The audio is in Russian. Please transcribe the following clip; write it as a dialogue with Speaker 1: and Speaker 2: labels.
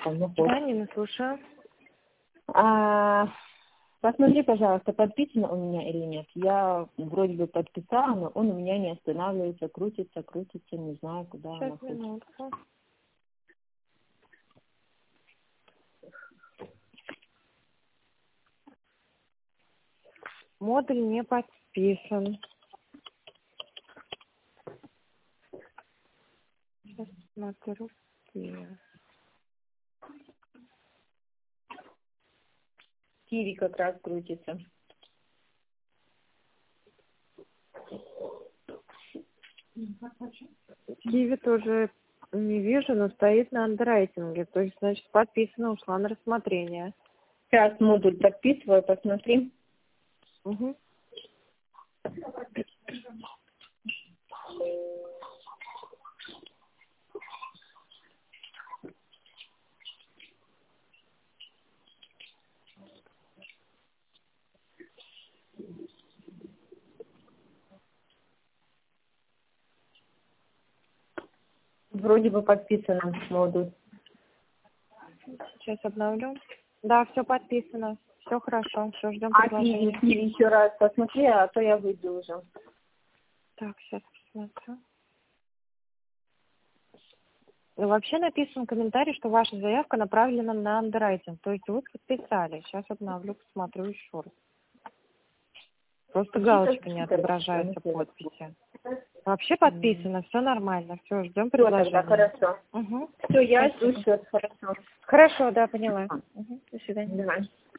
Speaker 1: Да, Нина, слушаю.
Speaker 2: Посмотри, пожалуйста, подписан у меня или нет. Я вроде бы подписала, но он у меня не останавливается, крутится, не знаю, куда он
Speaker 1: Сейчас,
Speaker 2: находится.
Speaker 1: минутку. Модуль не подписан. Сейчас смотрю.
Speaker 2: Киви как раз крутится.
Speaker 1: Киви тоже не вижу, но стоит на андеррайтинге. То есть, значит, подписана, ушла на рассмотрение.
Speaker 2: Сейчас модуль подписываю, посмотри.
Speaker 1: Угу.
Speaker 2: Вроде бы подписано модуль.
Speaker 1: Сейчас обновлю. Да, все подписано. Все хорошо. Все, ждем
Speaker 2: А
Speaker 1: предложения.
Speaker 2: киви еще раз посмотри, а то я выйду уже.
Speaker 1: Так, сейчас посмотрю. Ну, вообще написан комментарий, что ваша заявка направлена на андеррайтинг. То есть вы подписали. Сейчас обновлю, посмотрю еще раз. Просто галочка не отображается в подписи. Вообще подписано, все нормально. Все, ждем
Speaker 2: Все, тогда
Speaker 1: предложения.
Speaker 2: хорошо.
Speaker 1: Угу.
Speaker 2: Все, я жду, все хорошо.
Speaker 1: Хорошо, да, поняла. Угу. До свидания.
Speaker 2: Давай.